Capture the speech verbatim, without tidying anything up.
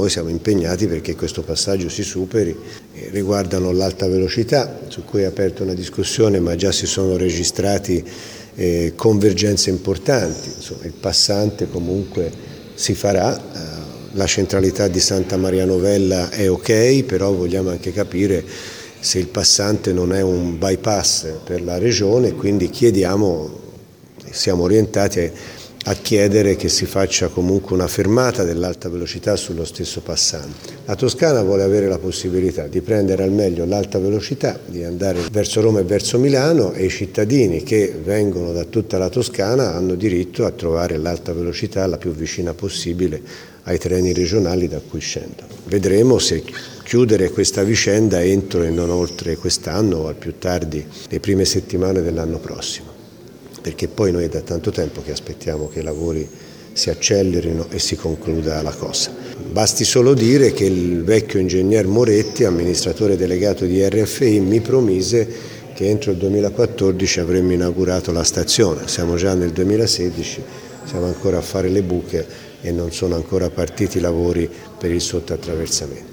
noi siamo impegnati perché questo passaggio si superi. Eh, riguardano l'alta velocità, su cui è aperta una discussione, ma già si sono registrati eh, convergenze importanti. Insomma, il passante comunque si farà, eh, la centralità di Santa Maria Novella è ok, però vogliamo anche capire se il passante non è un bypass per la regione, quindi chiediamo, siamo orientati a, a chiedere che si faccia comunque una fermata dell'alta velocità sullo stesso passante. La Toscana vuole avere la possibilità di prendere al meglio l'alta velocità, di andare verso Roma e verso Milano, e i cittadini che vengono da tutta la Toscana hanno diritto a trovare l'alta velocità la più vicina possibile ai treni regionali da cui scendono. Vedremo se chiudere questa vicenda entro e non oltre quest'anno o al più tardi le prime settimane dell'anno prossimo, perché poi noi è da tanto tempo che aspettiamo che i lavori si accelerino e si concluda la cosa. Basti solo dire che il vecchio ingegner Moretti, amministratore delegato di R F I, mi promise che entro il duemilaquattordici avremmo inaugurato la stazione. Siamo già nel duemilasedici, siamo ancora a fare le buche e non sono ancora partiti i lavori per il sottoattraversamento.